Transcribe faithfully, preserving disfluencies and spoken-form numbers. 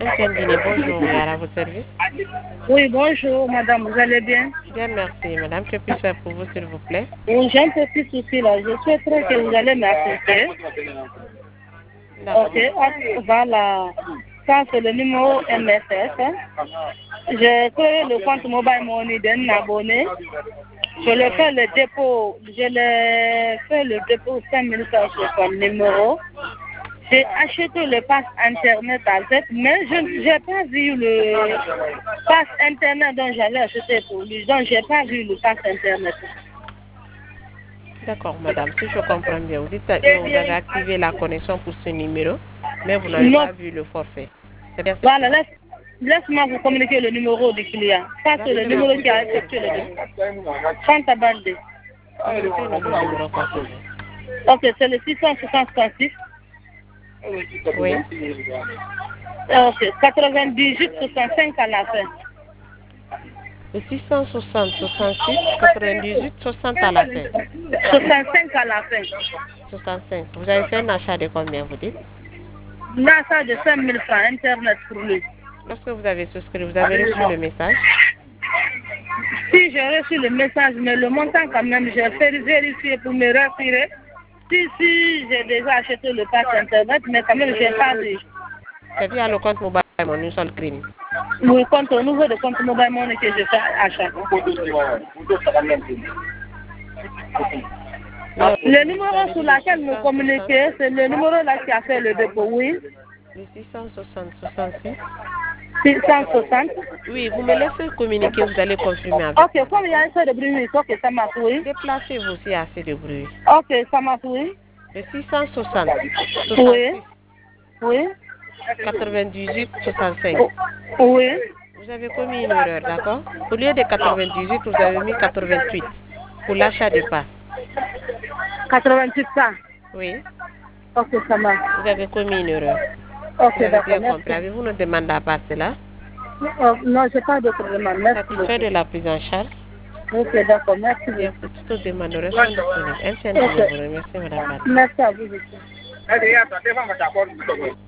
Ancienne Guinée, bonjour, Yara, à votre service. Oui, bonjour, madame, vous allez bien? Bien, merci, madame. Que puis-je faire pour vous, s'il vous plaît? Oui, j'ai un petit souci là. Je souhaiterais que vous allez m'assister. Ok, ah, voilà. Ça, c'est le numéro M S F. Hein. J'ai créé le compte Mobile Money d'un abonné. Je le fais le dépôt. Je le fais le dépôt cinq mille francs sur son numéro. J'ai acheté le pass internet avec, mais je n'ai pas vu le pass internet dont j'allais acheter pour lui. Donc, je n'ai pas vu le pass internet. D'accord, madame. Si je comprends bien, vous dites que vous avez activé la connexion pour ce numéro, mais vous n'avez pas vu le forfait. C'est bien ça? Voilà, laisse, laisse-moi vous communiquer le numéro du client. Ça, c'est le numéro qui a effectué le dépôt. Fanta Baldé. Communiquez-nous le numéro possible. Ok, c'est le six cent soixante-six. Oui. Ok, quatre-vingt-dix-huit soixante-cinq à la fin. Le six cent soixante, soixante-six, quatre-vingt-dix-huit, soixante à la fin. soixante-cinq à la fin. soixante-cinq. Vous avez fait un achat de combien, vous dites? L'achat de cinq mille francs Internet pour lui. Lorsque vous avez souscrit, vous avez reçu le message? Si j'ai reçu le message, mais le montant quand même, j'ai fait vérifier pour me retirer. Si, si, j'ai déjà acheté le pass Internet, mais quand même, je n'ai pas vu. C'est via le compte mobile, mon seul crime. Oui, compte au niveau de compte mobile money que je fais achat. Le numéro sur lequel nous communiquons, c'est le numéro là qui a fait le dépôt, oui. Le six cent soixante, soixante-six. six cent soixante. Oui, vous me laissez communiquer, vous allez confirmer avec. Ok, comme il y a un peu de bruit, oui, ok, ça marche, oui. Déplacez-vous aussi assez de bruit. Ok, ça marche, oui. Le six cent soixante, Oui. soixante-six. Oui. quatre-vingt-dix-huit, soixante-cinq. Oui. Vous avez commis une erreur, d'accord? Au lieu de quatre-vingt-dix-huit, vous avez mis quatre-vingt-huit pour l'achat de passe. quatre-vingt-huit ça. Oui. Ok, ça marche. Vous avez commis une erreur. Ok, vous avez bien d'accord, compris. Avez-vous une demande à passer là? Oh, non, je n'ai pas d'autre demande. Merci Satisfait de la prise en charge? Ok, d'accord, merci Bien, beaucoup. pour toute demande, nous restons disponibles. Un chien de vous remercie, madame. Merci à vous aussi.